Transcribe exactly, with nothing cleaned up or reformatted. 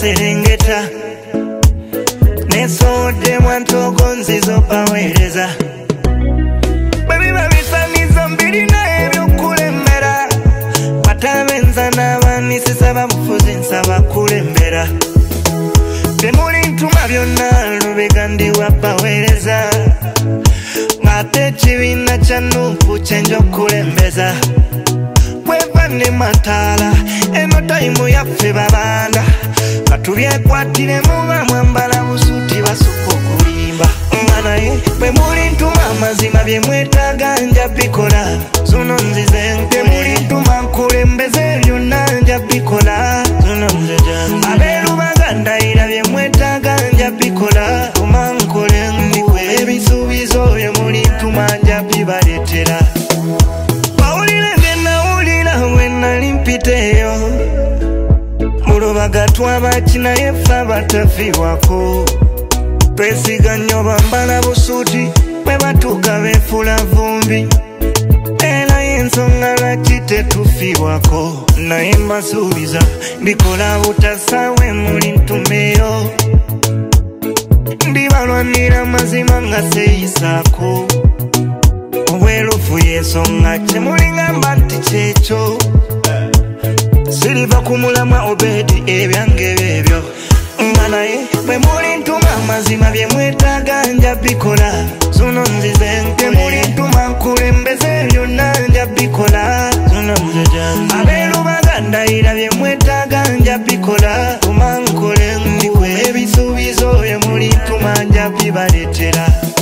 Serengeta nesode mwantoko nzizo paweereza babiba bisanizo mbiri naye byokulembera batabenza n'abaani sisaba bufuzi nsaba kulembera temuli ntuma byonna lubigandiwa paweereza ng'ate ekibiina kya Nuupu kyenja okulembeza bwevane mataala eno tayimu yaffe babanda katubyekwattiremu bamwambala busuuti basukka okulimba nga naye bwe muli ntuma amazima bye mwetaaga nja bikola zuno nzize temuli ntuma nkulembeze byonna nja bikola zuno nze jangu abeeru bagandayira bye mwetaaga nja bikola tuma nkole ndikwe ebisuubizo bye muli ntuma nja bibaleetera bawulire bye nawulira bwe nali mpiteeyo mulobaga twabakinaye ffe abatafiibwako twesiga nnyo bambala busuuti bwe batuuka beefula vumbi era y'ensonga lwaki tetufiibwako naye mbasuubiza ndikola butasaawe muli ntumeyo ndibalwanira mazima nga seeyisaako obwerufu y'ensonga kyemulingamba nti kyekyo siriva ku mulamwa Obedi ebyange bebyo nga naye bwe muli ntuma amazima bye mwetaaga nja bikola zuno nzize temuli ntuma nkulembeze byonna nja bikola zuno nze jangu abeeru bagandayira bye mwetaaga nja bikola tuma nkole ndikwe ebisuubizo bye muli ntuma nja bibaleetera